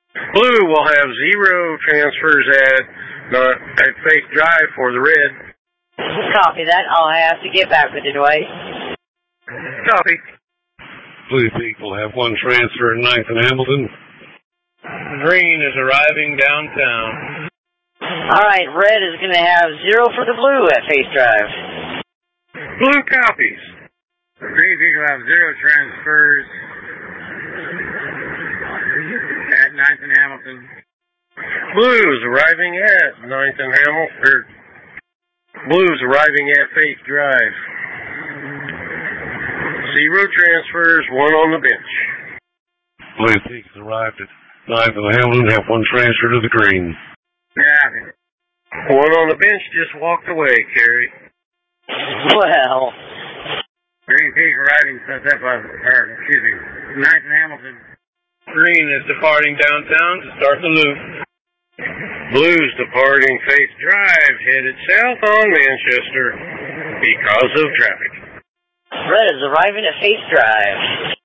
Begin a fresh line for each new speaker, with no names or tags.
Blue will have 0 transfers at Faith Drive for the red.
Copy that. I'll have to get back with you, Dwight.
Copy.
Blue Peak will have 1 transfer at 9th and Hamilton.
Green is arriving downtown.
All right, red is going to have 0 for the blue at Faith Drive.
Blue copies.
Green Peak will have 0 transfers at 9th and Hamilton.
Blues arriving at 9th and Hamilton. Blues arriving at Faith Drive. 0 transfers, 1 on the bench.
Blue Peak has arrived at 9th and Hamilton, have 1 transfer to the green.
Yeah.
1 on the bench just walked away, Kerry.
Well.
Green Peak arriving, 9th and Hamilton.
Green is departing downtown to start the loop.
Blues departing Faith Drive, headed south on Manchester because of traffic.
Red is arriving at Faith Drive.